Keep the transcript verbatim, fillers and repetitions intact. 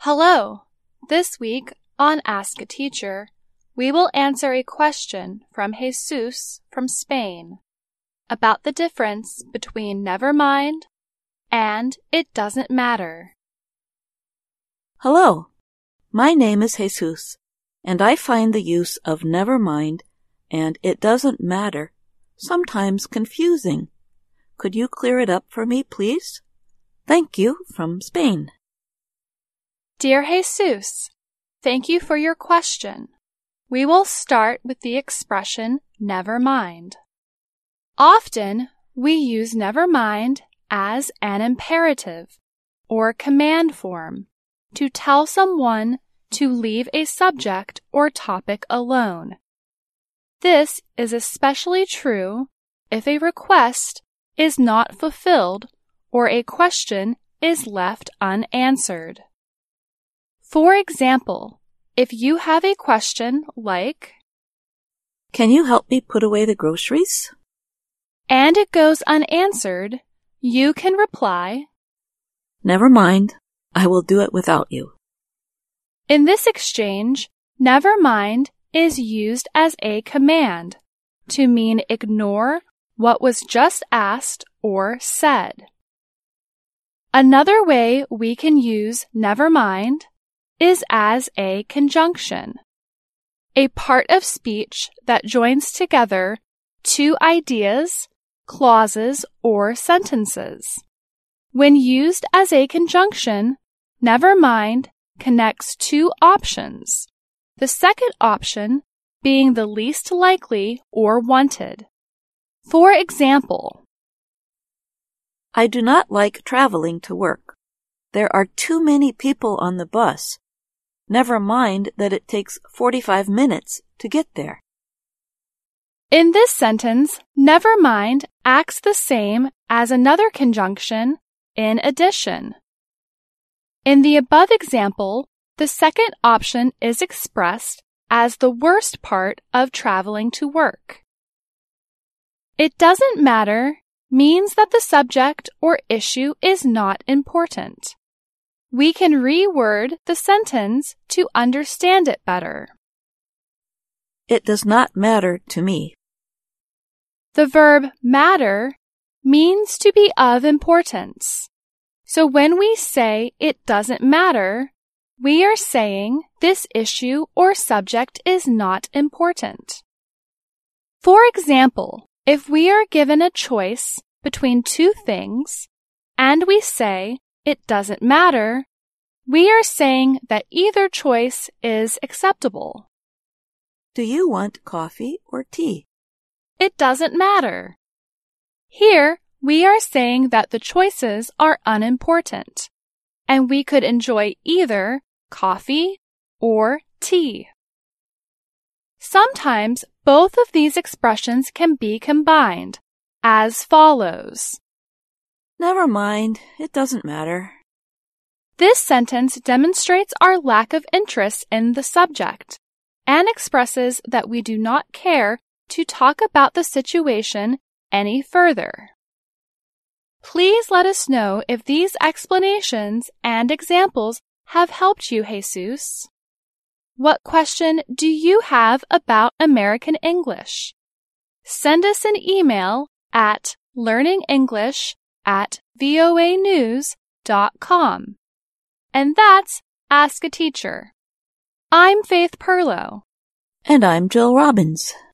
Hello! This week on Ask a Teacher, we will answer a question from Jesus from Spain about the difference between never mind and it doesn't matter. Hello, my name is Jesus, and I find the use of never mind and it doesn't matter sometimes confusing. Could you clear it up for me, please? Thank you from Spain. Dear Jesus, thank you for your question. We will start with the expression never mind. Often, we use never mind as an imperative or command form to tell someone to leave a subject or topic alone. This is especially true if a request is not fulfilled or a question is left unanswered. For example, if you have a question like, Can you help me put away the groceries? And it goes unanswered, you can reply, Never mind, I will do it without you. In this exchange, never mind is used as a command to mean ignore what was just asked or said. Another way we can use never mind is as a conjunction, a part of speech that joins together two ideas, clauses, or sentences. When used as a conjunction, never mind connects two options, the second option being the least likely or wanted. For example, I do not like traveling to work. There are too many people on the bus. Never mind that it takes forty-five minutes to get there. In this sentence, never mind acts the same as another conjunction, in addition. In the above example, the second option is expressed as the worst part of traveling to work. It doesn't matter means that the subject or issue is not important. We can reword the sentence to understand it better. It does not matter to me. The verb matter means to be of importance. So when we say it doesn't matter, we are saying this issue or subject is not important. For example, if we are given a choice between two things and we say it doesn't matter, we are saying that either choice is acceptable. Do you want coffee or tea? It doesn't matter. Here, we are saying that the choices are unimportant, and we could enjoy either coffee or tea. Sometimes both of these expressions can be combined as follows. Never mind, it doesn't matter. This sentence demonstrates our lack of interest in the subject and expresses that we do not care to talk about the situation any further. Please let us know if these explanations and examples have helped you, Jesus. What question do you have about American English? Send us an email at learningenglish at voa news dot com. And that's Ask a Teacher. I'm Faith Perlow. And I'm Jill Robbins.